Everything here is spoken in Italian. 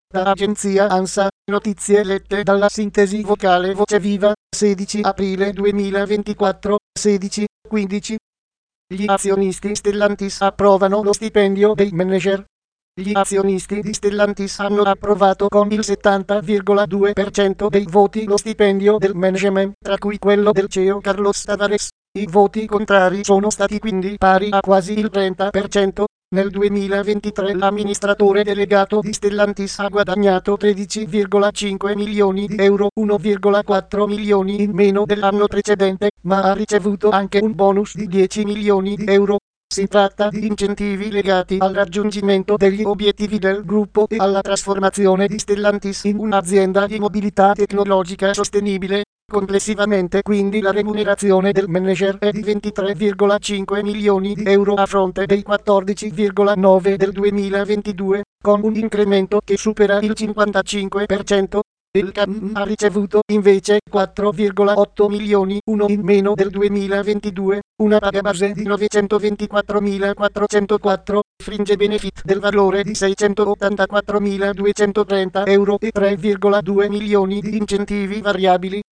Da agenzia ANSA, notizie lette dalla sintesi vocale Voce Viva, 16 aprile 2024, 16:15. Gli azionisti Stellantis approvano lo stipendio dei manager. Gli azionisti di Stellantis hanno approvato con il 70,2% dei voti lo stipendio del management, tra cui quello del CEO Carlos Tavares. I voti contrari sono stati quindi pari a quasi il 30%. Nel 2023 l'amministratore delegato di Stellantis ha guadagnato 13,5 milioni di euro, 1,4 milioni in meno dell'anno precedente, ma ha ricevuto anche un bonus di 10 milioni di euro. Si tratta di incentivi legati al raggiungimento degli obiettivi del gruppo e alla trasformazione di Stellantis in un'azienda di mobilità tecnologica sostenibile. Complessivamente quindi la remunerazione del manager è di 23,5 milioni di euro a fronte dei 14,9 del 2022, con un incremento che supera il 55%. Il CAM ha ricevuto invece 4,8 milioni, uno in meno del 2022, una paga base di 924.404, fringe benefit del valore di 684.230 euro e 3,2 milioni di incentivi variabili.